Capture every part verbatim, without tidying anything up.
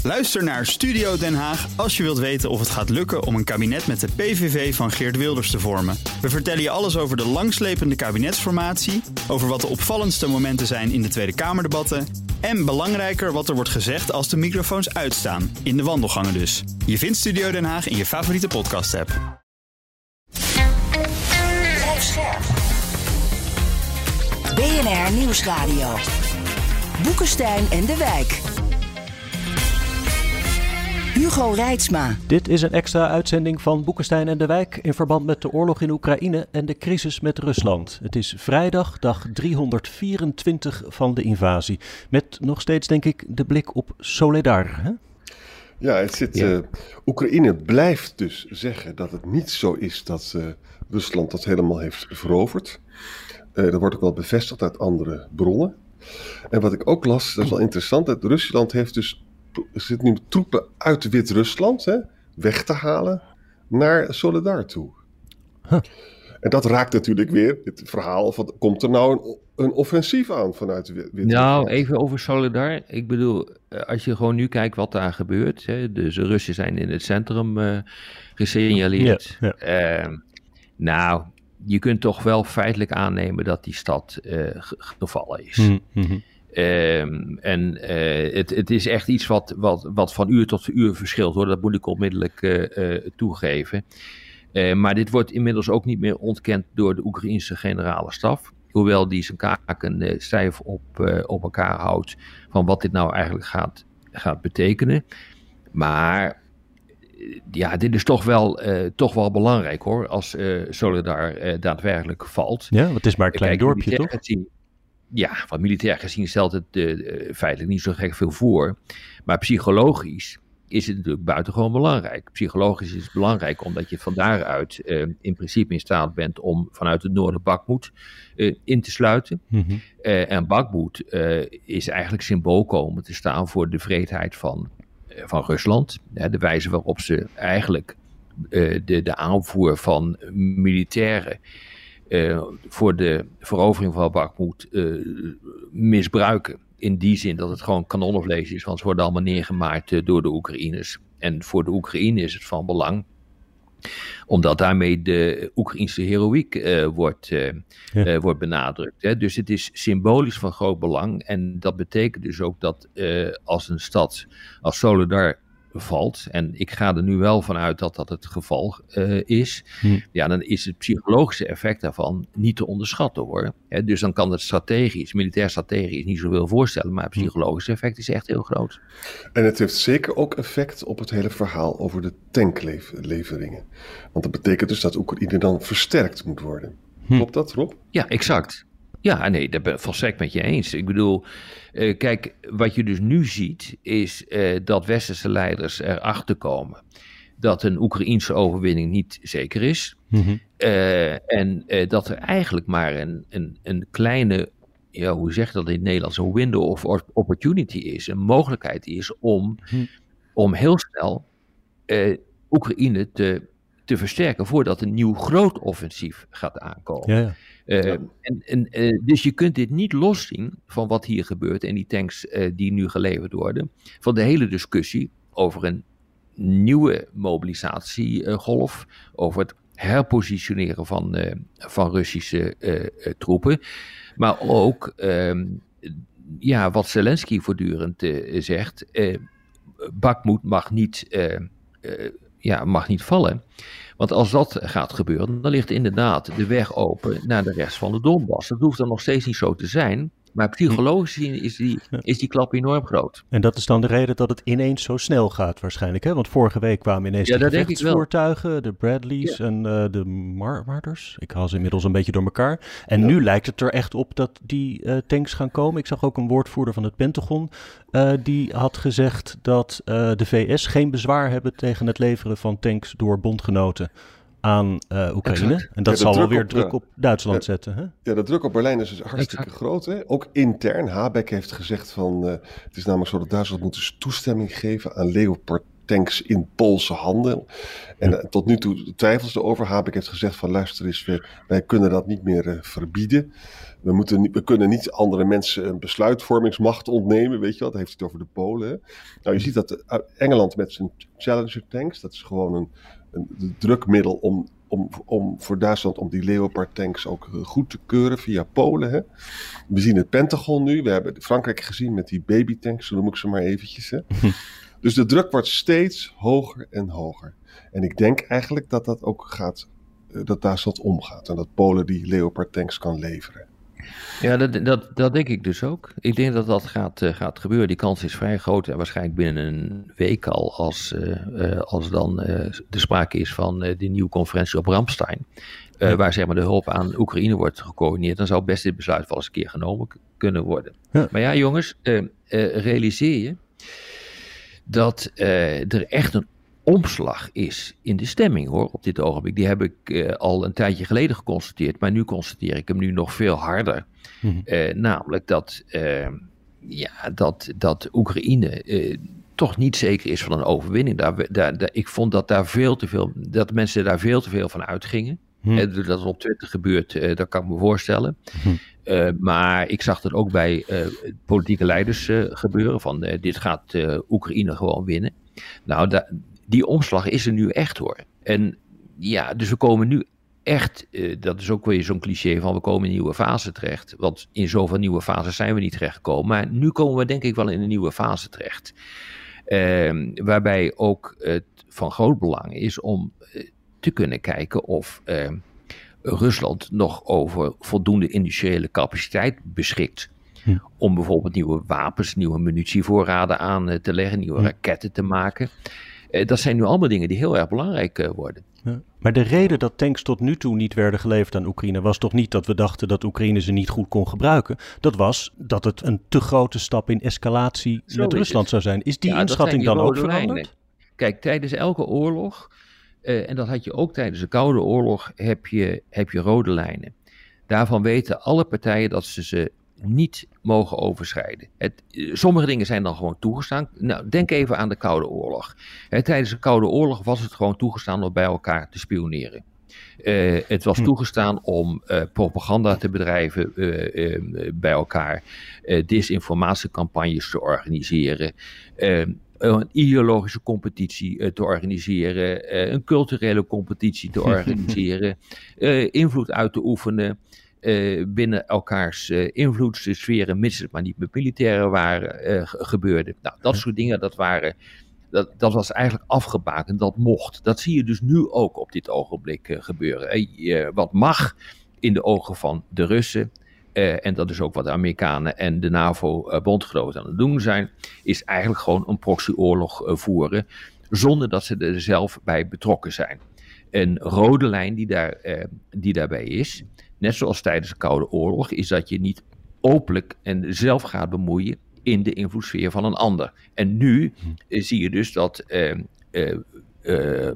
Luister naar Studio Den Haag als je wilt weten of het gaat lukken om een kabinet met de P V V van Geert Wilders te vormen. We vertellen je alles over de langslepende kabinetsformatie, over wat de opvallendste momenten zijn in de Tweede Kamerdebatten en belangrijker wat er wordt gezegd als de microfoons uitstaan, in de wandelgangen dus. Je vindt Studio Den Haag in je favoriete podcast-app. B N R Nieuwsradio. Boekenstein en de Wijk. Hugo Reitsma. Dit is een extra uitzending van Boekenstein en de Wijk in verband met de oorlog in Oekraïne en de crisis met Rusland. Het is vrijdag, dag driehonderdvierentwintig van de invasie. Met nog steeds, denk ik, de blik op Soledar. Hè? Ja, het zit, ja. Uh, Oekraïne blijft dus zeggen dat het niet zo is dat uh, Rusland dat helemaal heeft veroverd. Uh, dat wordt ook wel bevestigd uit andere bronnen. En wat ik ook las, dat is wel interessant, dat Rusland heeft dus, er zitten nu troepen uit Wit-Rusland hè, weg te halen naar Soledar toe. Huh. En dat raakt natuurlijk weer het verhaal van, komt er nou een, een offensief aan vanuit Wit-Rusland? Nou, even over Soledar. Ik bedoel, als je gewoon nu kijkt wat daar gebeurt, hè, dus de Russen zijn in het centrum uh, gesignaleerd. Ja, ja. Uh, nou... Je kunt toch wel feitelijk aannemen dat die stad uh, gevallen is. Mm-hmm. Um, en uh, het, het is echt iets wat, wat, wat van uur tot uur verschilt, hoor. Dat moet ik onmiddellijk uh, uh, toegeven. Uh, maar dit wordt inmiddels ook niet meer ontkend door de Oekraïense generale staf. Hoewel die zijn kaken uh, stijf op, uh, op elkaar houdt van wat dit nou eigenlijk gaat, gaat betekenen. Maar... Ja, dit is toch wel, uh, toch wel belangrijk hoor, als uh, Soledar uh, daadwerkelijk valt. Ja, want het is maar een klein Kijk, dorpje toch? Gezien, ja, van militair gezien stelt het uh, uh, feitelijk niet zo gek veel voor. Maar psychologisch is het natuurlijk buitengewoon belangrijk. Psychologisch is het belangrijk omdat je van daaruit uh, in principe in staat bent om vanuit het noorden Bakhmut uh, in te sluiten. Mm-hmm. Uh, en Bakhmut uh, is eigenlijk symbool komen te staan voor de vreedheid van... van Rusland, de wijze waarop ze eigenlijk uh, de, de aanvoer van militairen uh, voor de verovering van Bakhmut uh, misbruiken. In die zin dat het gewoon kanonnenvlees is, want ze worden allemaal neergemaakt uh, door de Oekraïners. En voor de Oekraïne is het van belang, omdat daarmee de Oekraïnse heroïek uh, wordt, uh, ja. uh, wordt benadrukt. Hè. Dus het is symbolisch van groot belang. En dat betekent dus ook dat uh, als een stad als Soledar valt, en ik ga er nu wel vanuit dat dat het geval uh, is, hm. ja, dan is het psychologische effect daarvan niet te onderschatten hoor. Hè, dus dan kan het strategisch, militair strategisch niet zoveel voorstellen, maar het psychologische effect is echt heel groot. En het heeft zeker ook effect op het hele verhaal over de tankleveringen. Want dat betekent dus dat Oekraïne dan versterkt moet worden. Hm. Klopt dat, Rob? Ja, exact. Ja, nee, dat ben ik volstrekt met je eens. Ik bedoel, uh, kijk, wat je dus nu ziet is uh, dat westerse leiders erachter komen dat een Oekraïense overwinning niet zeker is. Mm-hmm. Uh, en uh, dat er eigenlijk maar een, een, een kleine, ja, hoe zeg je dat in het Nederlands, een window of opportunity is, een mogelijkheid is om, mm. om heel snel uh, Oekraïne te, te versterken voordat een nieuw groot offensief gaat aankomen. Ja, ja. Uh, ja. en, en, uh, dus je kunt dit niet loszien van wat hier gebeurt en die tanks uh, die nu geleverd worden, van de hele discussie over een nieuwe mobilisatiegolf, uh, over het herpositioneren van, uh, van Russische uh, uh, troepen, maar ook uh, ja, wat Zelensky voortdurend uh, zegt, uh, Bakhmut mag niet, uh, uh, ja, mag niet vallen. Want als dat gaat gebeuren, dan ligt inderdaad de weg open naar de rest van de Donbass. Dat hoeft dan nog steeds niet zo te zijn. Maar psychologisch gezien is die, is die klap enorm groot. En dat is dan de reden dat het ineens zo snel gaat waarschijnlijk. Hè? Want vorige week kwamen ineens ja, de gevechtsvoertuigen, de Bradleys ja. en uh, de Mar- Marters. Ik haal ze inmiddels een beetje door elkaar. En ja. nu lijkt het er echt op dat die uh, tanks gaan komen. Ik zag ook een woordvoerder van het Pentagon. Uh, die had gezegd dat uh, de V S geen bezwaar hebben tegen het leveren van tanks door bondgenoten aan uh, Oekraïne. Exact. En dat ja, zal wel weer op, druk op Duitsland ja, zetten. Hè? Ja, de druk op Berlijn is dus hartstikke exact. groot. Hè? Ook intern. Habeck heeft gezegd van... Uh, het is namelijk zo dat Duitsland moet dus toestemming geven aan Leopard tanks in Poolse handen. En uh, tot nu toe twijfels erover. Habeck heeft gezegd van luister eens, we, wij kunnen dat niet meer uh, verbieden. We, moeten niet, we kunnen niet andere mensen een besluitvormingsmacht ontnemen, weet je wel. Dat heeft het over de Polen. Hè? Nou, je ziet dat uh, Engeland met zijn Challenger tanks, dat is gewoon een, een drukmiddel om, om, om voor Duitsland om die Leopard tanks ook uh, goed te keuren via Polen. Hè? We zien het Pentagon nu, we hebben Frankrijk gezien met die babytanks, zo noem ik ze maar eventjes. Hè? Dus de druk wordt steeds hoger en hoger. En ik denk eigenlijk dat dat ook gaat, uh, dat Duitsland omgaat en dat Polen die Leopard tanks kan leveren. Ja, dat, dat, dat denk ik dus ook. Ik denk dat dat gaat, uh, gaat gebeuren. Die kans is vrij groot en waarschijnlijk binnen een week al, als, uh, uh, als dan uh, de sprake is van uh, die nieuwe conferentie op Ramstein, uh, waar zeg maar de hulp aan Oekraïne wordt gecoördineerd, dan zou best dit besluit wel eens een keer genomen k- kunnen worden. Ja. Maar ja, jongens, uh, uh, realiseer je dat uh, er echt een omslag is in de stemming, hoor, op dit ogenblik. Die heb ik uh, al een tijdje geleden geconstateerd, maar nu constateer ik hem nu nog veel harder. Mm-hmm. Uh, namelijk dat, uh, ja, dat, dat Oekraïne uh, toch niet zeker is van een overwinning. Daar, daar, daar, ik vond dat daar veel te veel, dat mensen daar veel te veel van uitgingen. Mm. Uh, dat het op Twitter gebeurt, uh, dat kan ik me voorstellen. Mm. Uh, maar ik zag het ook bij uh, politieke leiders uh, gebeuren, van uh, dit gaat uh, Oekraïne gewoon winnen. Nou, da- die omslag is er nu echt, hoor. En ja, dus we komen nu echt, uh, dat is ook weer zo'n cliché van we komen in een nieuwe fase terecht. Want in zoveel nieuwe fases zijn we niet terechtgekomen. Maar nu komen we denk ik wel in een nieuwe fase terecht. Uh, waarbij ook het van groot belang is om uh, te kunnen kijken of uh, Rusland nog over voldoende industriële capaciteit beschikt. Hm. Om bijvoorbeeld nieuwe wapens, nieuwe munitievoorraden aan uh, te leggen, nieuwe hm. raketten te maken. Uh, dat zijn nu allemaal dingen die heel erg belangrijk uh, worden. Ja. Maar de reden dat tanks tot nu toe niet werden geleverd aan Oekraïne was toch niet dat we dachten dat Oekraïne ze niet goed kon gebruiken. Dat was dat het een te grote stap in escalatie Zo met Rusland het. zou zijn. Is die ja, inschatting die dan ook veranderd? Lijnen. Kijk, tijdens elke oorlog, uh, en dat had je ook tijdens de Koude Oorlog, heb je, heb je rode lijnen. Daarvan weten alle partijen dat ze ze niet mogen overschrijden. Het, sommige dingen zijn dan gewoon toegestaan. Nou, denk even aan de Koude Oorlog. He, tijdens de Koude Oorlog was het gewoon toegestaan om bij elkaar te spioneren. Uh, het was toegestaan om uh, propaganda te bedrijven uh, uh, bij elkaar, uh, disinformatiecampagnes te organiseren, uh, een ideologische competitie uh, te organiseren, uh, een culturele competitie te organiseren, uh, invloed uit te oefenen. Uh, binnen elkaars uh, invloedssferen, mits het maar niet met militairen waren, uh, gebeurde. Nou, dat soort dingen, dat waren, dat, dat was eigenlijk afgebakend, dat mocht. Dat zie je dus nu ook op dit ogenblik uh, gebeuren. Uh, wat mag in de ogen van de Russen, uh, en dat is ook wat de Amerikanen en de NAVO-bondgenoten aan het doen zijn, is eigenlijk gewoon een proxyoorlog uh, voeren, zonder dat ze er zelf bij betrokken zijn. Een rode lijn die, daar, uh, die daarbij is, net zoals tijdens de Koude Oorlog, is dat je niet openlijk en zelf gaat bemoeien in de invloedssfeer van een ander. En nu uh, zie je dus dat uh, uh, uh,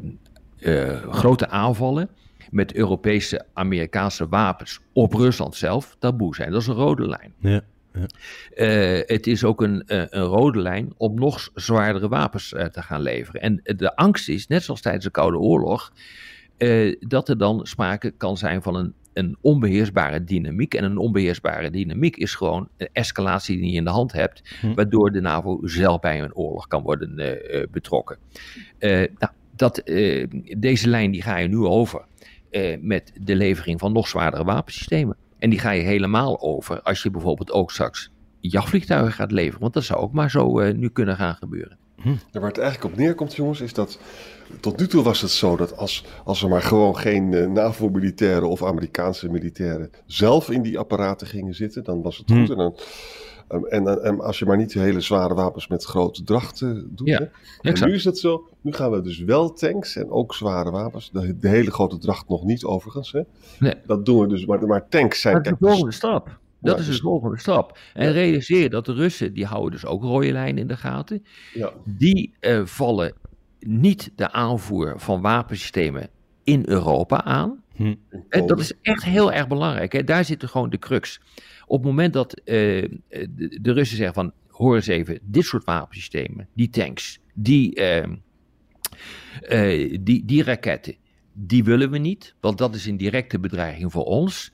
uh, grote aanvallen met Europese, Amerikaanse wapens op Rusland zelf taboe zijn. Dat is een rode lijn. Ja. Ja. Uh, het is ook een, uh, een rode lijn om nog zwaardere wapens uh, te gaan leveren. En de angst is, net zoals tijdens de Koude Oorlog, uh, dat er dan sprake kan zijn van een, een onbeheersbare dynamiek. En een onbeheersbare dynamiek is gewoon een escalatie die je in de hand hebt, hm. waardoor de NAVO zelf bij een oorlog kan worden uh, uh, betrokken. Uh, nou, dat, uh, deze lijn die ga je nu over uh, met de levering van nog zwaardere wapensystemen. En die ga je helemaal over als je bijvoorbeeld ook straks jachtvliegtuigen gaat leveren. Want dat zou ook maar zo uh, nu kunnen gaan gebeuren. Hm. Ja, waar het eigenlijk op neerkomt, jongens, is dat tot nu toe was het zo dat als, als er maar gewoon geen uh, NAVO-militairen of Amerikaanse militairen zelf in die apparaten gingen zitten, dan was het hm. goed. En, dan, um, en, en, en als je maar niet hele zware wapens met grote drachten doet. Ja, en nu is het zo, nu gaan we dus wel tanks en ook zware wapens. De, de hele grote dracht nog niet overigens. Hè? Nee. Dat doen we dus, maar, maar tanks zijn... Dat is de volgende stap. Dat ja, is de volgende stap. En ja. realiseer dat de Russen, die houden dus ook rode lijnen in de gaten. Ja. Die uh, vallen niet de aanvoer van wapensystemen in Europa aan. Hm. En dat is echt heel erg belangrijk. Hè? Daar zit gewoon de crux. Op het moment dat uh, de, de Russen zeggen van, hoor eens even, dit soort wapensystemen, die tanks, die, uh, Uh, die, die raketten, die willen we niet, want dat is een directe bedreiging voor ons.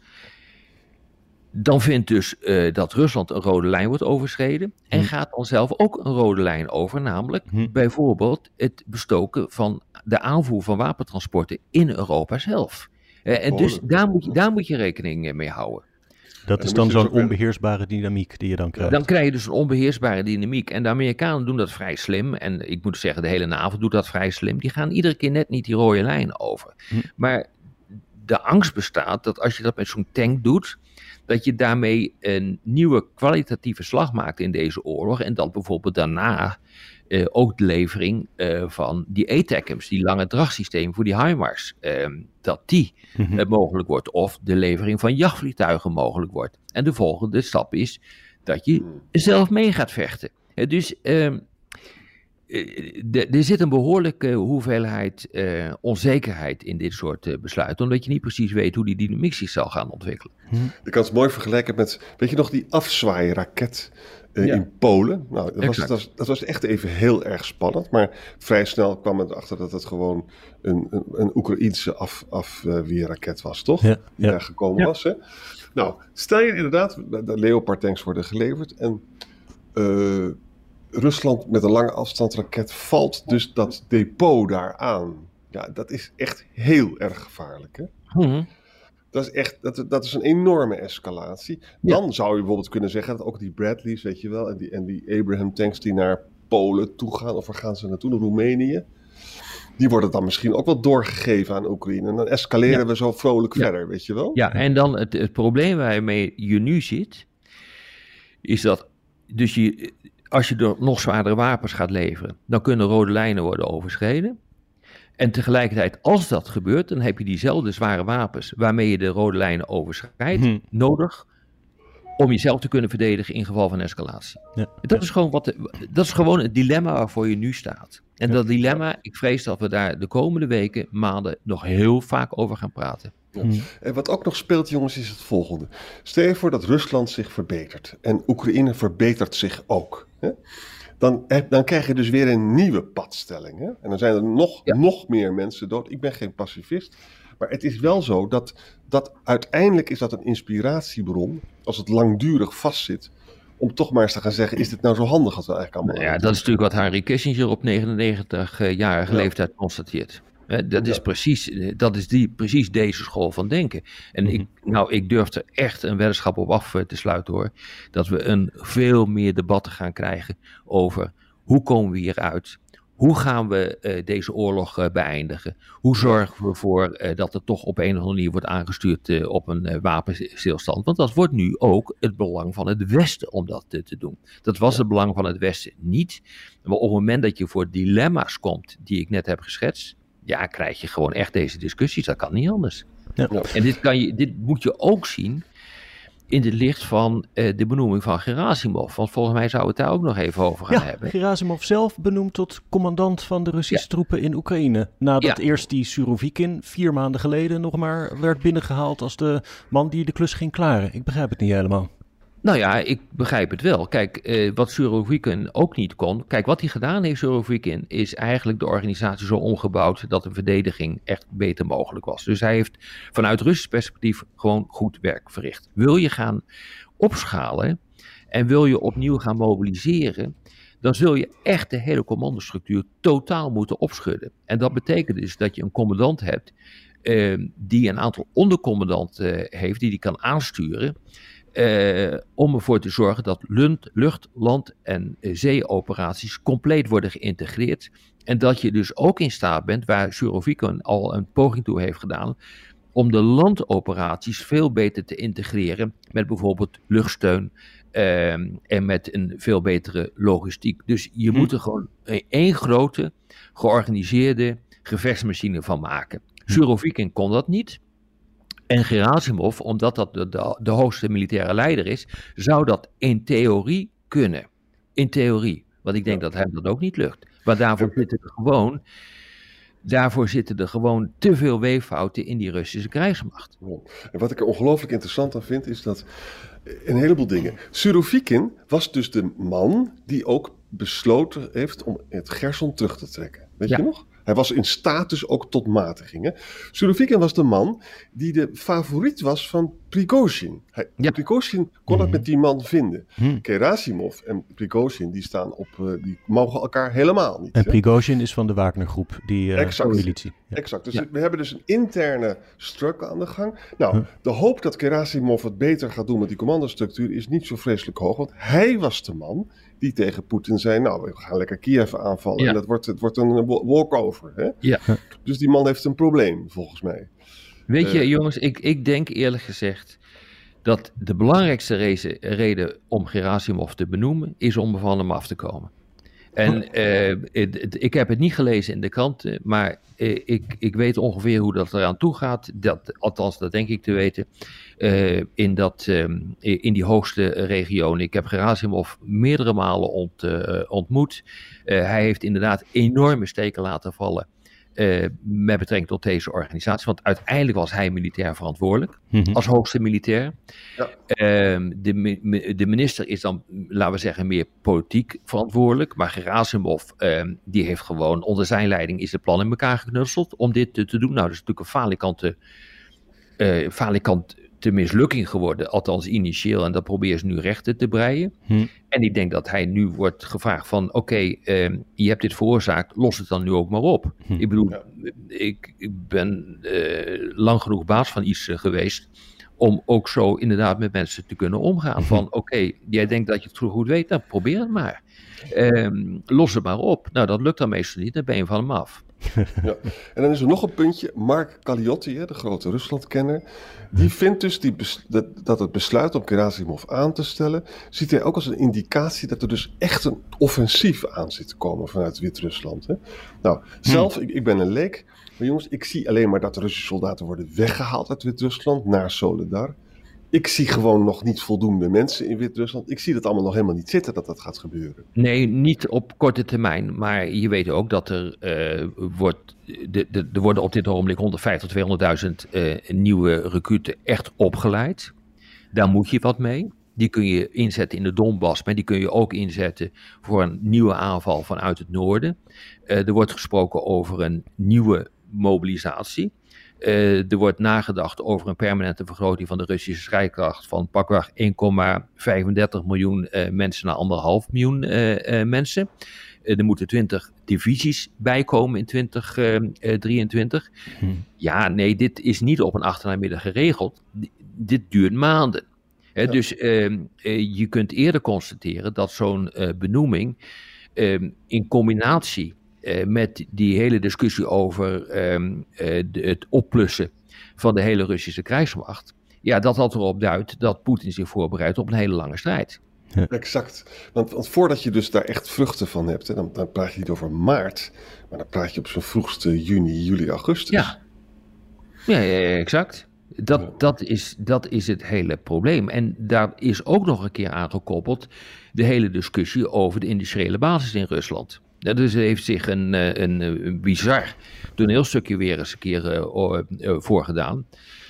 Dan vindt dus uh, dat Rusland een rode lijn wordt overschreden en hm. gaat dan zelf ook een rode lijn over, namelijk hm. bijvoorbeeld het bestoken van de aanvoer van wapentransporten in Europa zelf. Uh, en dus daar moet, je, daar moet je rekening mee houden. Dat is dan zo'n onbeheersbare dynamiek die je dan krijgt. Dan krijg je dus een onbeheersbare dynamiek. En de Amerikanen doen dat vrij slim. En ik moet zeggen, de hele NAVO doet dat vrij slim. Die gaan iedere keer net niet die rode lijn over. Hm. Maar de angst bestaat dat als je dat met zo'n tank doet, dat je daarmee een nieuwe kwalitatieve slag maakt in deze oorlog. En dat bijvoorbeeld daarna uh, ook de levering uh, van die A TACMS, die lange dragsystemen voor die HIMARS, uh, dat die mm-hmm. uh, mogelijk wordt. Of de levering van jachtvliegtuigen mogelijk wordt. En de volgende stap is dat je zelf mee gaat vechten. Uh, dus uh, uh, er zit een behoorlijke hoeveelheid uh, onzekerheid in dit soort uh, besluiten, omdat je niet precies weet hoe die dynamiek zich zal gaan ontwikkelen. Ik kan het mooi vergelijken met, weet je nog, die afzwaairaket uh, ja. in Polen? Nou, dat was, dat, was, dat was echt even heel erg spannend, maar vrij snel kwam het erachter dat het gewoon een, een, een Oekraïense af, afweerraket was, toch? Ja, die ja. daar gekomen ja. was. Hè? Nou, stel je inderdaad, de Leopard tanks worden geleverd en uh, Rusland met een lange afstandsraket valt dus dat depot daar aan. Ja, dat is echt heel erg gevaarlijk, hè? Mm-hmm. Dat is echt, dat, dat is een enorme escalatie. Dan ja. zou je bijvoorbeeld kunnen zeggen dat ook die Bradleys, weet je wel, en die, en die Abraham tanks die naar Polen toe gaan, of waar gaan ze naartoe, naar Roemenië, die worden dan misschien ook wel doorgegeven aan Oekraïne. En dan escaleren ja. we zo vrolijk ja. verder, weet je wel? Ja, en dan het, het probleem waarmee je nu zit, is dat, dus je, als je er nog zwaardere wapens gaat leveren, dan kunnen rode lijnen worden overschreden. En tegelijkertijd, als dat gebeurt, dan heb je diezelfde zware wapens waarmee je de rode lijnen overschrijdt, hmm. nodig om jezelf te kunnen verdedigen in geval van escalatie. Ja. Dat, is gewoon wat de, dat is gewoon het dilemma waarvoor je nu staat. En ja. dat dilemma, ik vrees dat we daar de komende weken, maanden nog heel vaak over gaan praten. Ja. Hmm. En wat ook nog speelt, jongens, is het volgende. Stel je voor dat Rusland zich verbetert en Oekraïne verbetert zich ook. Hè? Dan, dan krijg je dus weer een nieuwe padstelling. Hè? En dan zijn er nog, ja. nog meer mensen dood. Ik ben geen pacifist. Maar het is wel zo dat, dat uiteindelijk is dat een inspiratiebron, als het langdurig vastzit, om toch maar eens te gaan zeggen, is dit nou zo handig als we eigenlijk allemaal... Nou ja, dat is natuurlijk wat Henry Kissinger op negenennegentigjarige ja. leeftijd constateert. Dat is, ja. precies, dat is die, precies deze school van denken. En mm-hmm. ik, nou, ik durf er echt een weddenschap op af te sluiten, hoor. Dat we een veel meer debatten gaan krijgen over hoe komen we hieruit? Hoe gaan we uh, deze oorlog uh, beëindigen? Hoe zorgen we ervoor uh, dat er toch op een of andere manier wordt aangestuurd uh, op een uh, wapenstilstand? Want dat wordt nu ook het belang van het Westen om dat uh, te doen. Dat was het belang van het Westen niet. Maar op het moment dat je voor dilemma's komt die ik net heb geschetst, ja, krijg je gewoon echt deze discussies. Dat kan niet anders. Ja. En dit, kan je, dit moet je ook zien in het licht van uh, de benoeming van Gerasimov. Want volgens mij zouden we het daar ook nog even over gaan ja, hebben. Gerasimov zelf benoemd tot commandant van de Russische ja. troepen in Oekraïne. Nadat ja. eerst die Surovikin vier maanden geleden nog maar werd binnengehaald als de man die de klus ging klaren. Ik begrijp het niet helemaal. Nou ja, ik begrijp het wel. Kijk, uh, wat Surovikin ook niet kon. Kijk, wat hij gedaan heeft, Surovikin, is eigenlijk de organisatie zo omgebouwd dat een verdediging echt beter mogelijk was. Dus hij heeft vanuit Russisch perspectief gewoon goed werk verricht. Wil je gaan opschalen en wil je opnieuw gaan mobiliseren, dan zul je echt de hele commandostructuur totaal moeten opschudden. En dat betekent dus dat je een commandant hebt uh, die een aantal ondercommandanten uh, heeft, die die kan aansturen. Uh, om ervoor te zorgen dat lucht, lucht land- en uh, zeeoperaties compleet worden geïntegreerd. En dat je dus ook in staat bent, waar Surovikin al een poging toe heeft gedaan, om de landoperaties veel beter te integreren met bijvoorbeeld luchtsteun uh, en met een veel betere logistiek. Dus je hm. moet er gewoon één grote georganiseerde gevechtsmachine van maken. Hm. Surovikin kon dat niet. En Gerasimov, omdat dat de, de, de hoogste militaire leider is, zou dat in theorie kunnen. In theorie. Want ik denk ja. dat hem dat ook niet lukt. Maar daarvoor zitten er gewoon, daarvoor zitten er gewoon te veel weeffouten in die Russische krijgsmacht. En wat ik er ongelooflijk interessant aan vind, is dat een heleboel dingen. Surovikin was dus de man die ook besloten heeft om het Gerson terug te trekken. Weet ja. je nog? Hij was in staat dus ook tot matigingen. Surovikin was de man die de favoriet was van Prigozhin. Hij, ja. Prigozhin kon mm-hmm. het met die man vinden. Mm. Gerasimov en Prigozhin die staan op, uh, die mogen elkaar helemaal niet. En hè? Prigozhin is van de Wagnergroep, die uh, exact. militie. Ja. Exact. Dus ja. we hebben dus een interne struggle aan de gang. Nou, huh. de hoop dat Gerasimov het beter gaat doen met die commandostructuur is niet zo vreselijk hoog, want hij was de man die tegen Poetin zei, nou, we gaan lekker Kiev aanvallen. Ja. En dat wordt, het wordt een walkover. Hè? Ja. Dus die man heeft een probleem, volgens mij. Weet je, uh, jongens, ik, ik denk eerlijk gezegd dat de belangrijkste reze, reden om Gerasimov te benoemen is om van hem af te komen. En uh, het, het, ik heb het niet gelezen in de kranten, maar uh, ik, ik weet ongeveer hoe dat eraan toe gaat. Dat, althans, dat denk ik te weten. Uh, in, dat, um, in die hoogste regionen. Ik heb Gerasimov meerdere malen ont, uh, ontmoet. Uh, hij heeft inderdaad enorme steken laten vallen. Uh, met betrekking tot deze organisatie. Want uiteindelijk was hij militair verantwoordelijk. Mm-hmm. Als hoogste militair. Ja. Uh, de, de minister is dan, laten we zeggen, meer politiek verantwoordelijk. Maar Gerasimov, uh, die heeft gewoon onder zijn leiding is het plan in elkaar geknutseld om dit te, te doen. Nou, dat is natuurlijk een falikante, uh, falikant te mislukking geworden. Althans initieel. En dat proberen ze nu rechten te breien. Hmm. En ik denk dat hij nu wordt gevraagd van oké, okay, uh, je hebt dit veroorzaakt, los het dan nu ook maar op. Hmm. Ik bedoel, ja. ik, ik ben uh, lang genoeg baas van iets uh, geweest om ook zo inderdaad met mensen te kunnen omgaan. Van oké, okay, jij denkt dat je het goed weet, nou probeer het maar. Um, los het maar op. Nou, dat lukt dan meestal niet, dan ben je van hem af. Ja. En dan is er nog een puntje. Mark Galeotti, de grote Ruslandkenner, die vindt dus die bes- dat, dat het besluit om Gerasimov aan te stellen, ziet hij ook als een indicatie dat er dus echt een offensief aan zit te komen vanuit Wit-Rusland. Hè? Nou, zelf, hmm. ik, ik ben een leek, maar jongens, ik zie alleen maar dat de Russische soldaten worden weggehaald uit Wit-Rusland naar Soledar. Ik zie gewoon nog niet voldoende mensen in Wit-Rusland. Ik zie dat allemaal nog helemaal niet zitten dat dat gaat gebeuren. Nee, niet op korte termijn. Maar je weet ook dat er uh, wordt... De, de, er worden op dit ogenblik honderdvijftig tot tweehonderdduizend uh, nieuwe recruten echt opgeleid. Daar moet je wat mee. Die kun je inzetten in de Donbass, maar die kun je ook inzetten voor een nieuwe aanval vanuit het noorden. Uh, er wordt gesproken over een nieuwe mobilisatie. Uh, er wordt nagedacht over een permanente vergroting van de Russische strijdkracht van pakweg één komma vijfendertig miljoen uh, mensen naar anderhalf miljoen uh, uh, mensen. Uh, er moeten twintig divisies bijkomen in twintig drieëntwintig. Hmm. Ja, nee, dit is niet op een achtermiddag geregeld. D- dit duurt maanden. Uh, ja. Dus uh, uh, je kunt eerder constateren dat zo'n uh, benoeming uh, in combinatie Uh, met die hele discussie over um, uh, de, het opplussen van de hele Russische krijgsmacht. Ja, dat dat erop duidt dat Poetin zich voorbereidt op een hele lange strijd. Ja. Exact. Want, want voordat je dus daar echt vruchten van hebt, hè, dan, dan praat je niet over maart, maar dan praat je op zo'n vroegste juni, juli, augustus. Ja, ja, ja, ja exact. Dat, ja. dat, is, dat is het hele probleem. En daar is ook nog een keer aangekoppeld de hele discussie over de industriële basis in Rusland. Dus er heeft zich een, een, een bizar toneelstukje weer eens een keer uh, uh, voorgedaan.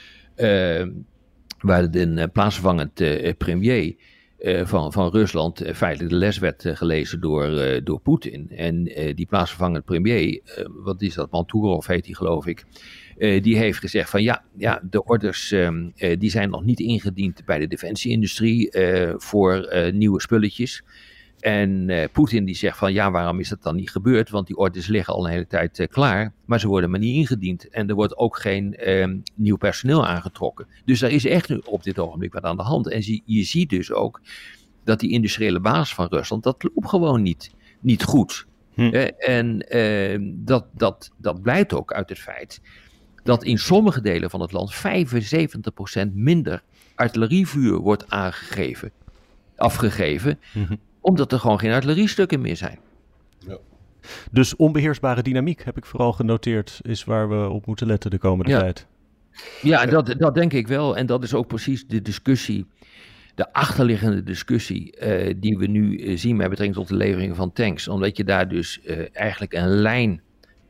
Uh, waar een uh, plaatsvervangend uh, premier uh, van, van Rusland uh, feitelijk de les werd uh, gelezen door, uh, door Poetin. En uh, die plaatsvervangend premier, uh, wat is dat, Manturov heet die geloof ik. Uh, die heeft gezegd van ja, ja de orders um, uh, die zijn nog niet ingediend bij de defensieindustrie uh, voor uh, nieuwe spulletjes. En uh, Poetin die zegt van ja, waarom is dat dan niet gebeurd? Want die orders liggen al een hele tijd uh, klaar, maar ze worden maar niet ingediend. En er wordt ook geen um, nieuw personeel aangetrokken. Dus er is echt nu op dit ogenblik wat aan de hand. En je, je ziet dus ook dat die industriële basis van Rusland, dat loopt gewoon niet, niet goed. Hm. Uh, en uh, dat, dat, dat blijkt ook uit het feit dat in sommige delen van het land vijfenzeventig procent minder artillerievuur wordt aangegeven, afgegeven, mm-hmm. omdat er gewoon geen artilleriestukken meer zijn. Ja. Dus onbeheersbare dynamiek, heb ik vooral genoteerd, is waar we op moeten letten de komende ja. tijd. Ja, dat, dat denk ik wel. En dat is ook precies de discussie, de achterliggende discussie uh, die we nu uh, zien met betrekking tot de levering van tanks. Omdat je daar dus uh, eigenlijk een lijn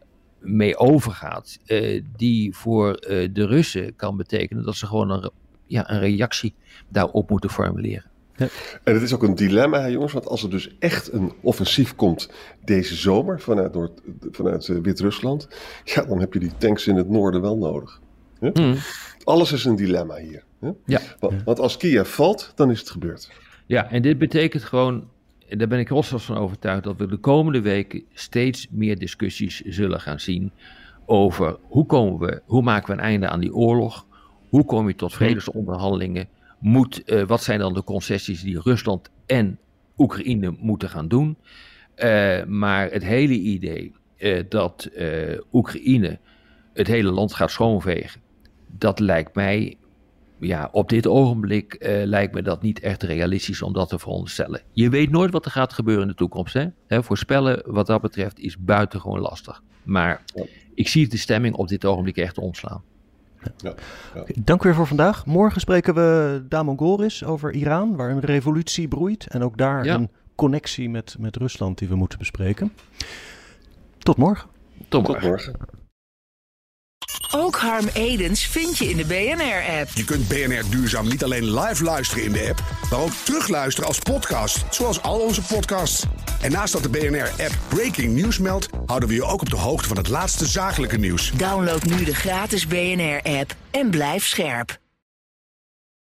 mee overgaat, uh, die voor uh, de Russen kan betekenen dat ze gewoon een, ja, een reactie daarop moeten formuleren. Ja. En het is ook een dilemma, hè, jongens, want als er dus echt een offensief komt deze zomer vanuit, door, vanuit uh, Wit-Rusland, ja, dan heb je die tanks in het noorden wel nodig. Ja? Mm. Alles is een dilemma hier. Ja? Ja. Want, want als Kiev valt, dan is het gebeurd. Ja, en dit betekent gewoon, daar ben ik rotsvast van overtuigd, dat we de komende weken steeds meer discussies zullen gaan zien over hoe komen we, hoe maken we een einde aan die oorlog, hoe kom je tot vredesonderhandelingen, moet, uh, wat zijn dan de concessies die Rusland en Oekraïne moeten gaan doen. Uh, maar het hele idee uh, dat uh, Oekraïne het hele land gaat schoonvegen, dat lijkt mij, ja, op dit ogenblik uh, lijkt me dat niet echt realistisch om dat te veronderstellen. Je weet nooit wat er gaat gebeuren in de toekomst. Hè? Hè, voorspellen wat dat betreft is buitengewoon lastig. Maar ja. ik zie de stemming op dit ogenblik echt omslaan. Ja, ja. Okay, dank weer voor vandaag. Morgen spreken we Damon Goris over Iran, waar een revolutie broeit. En ook daar ja. een connectie met, met Rusland die we moeten bespreken. Tot morgen. Tot morgen. Tot morgen. Ook Harm Edens vind je in de B N R-app. Je kunt B N R Duurzaam niet alleen live luisteren in de app, maar ook terugluisteren als podcast, zoals al onze podcasts. En naast dat de B N R-app Breaking News meldt, houden we je ook op de hoogte van het laatste zakelijke nieuws. Download nu de gratis B N R-app en blijf scherp.